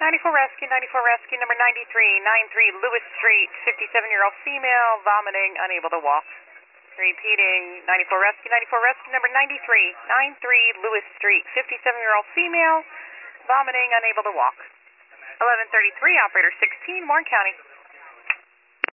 94 Rescue, number 93 Lewis Street, 57-year-old female, vomiting, unable to walk. Repeating, 94 Rescue, number 93 Lewis Street, 57-year-old female, vomiting, unable to walk. 1133, operator 16, Warren County.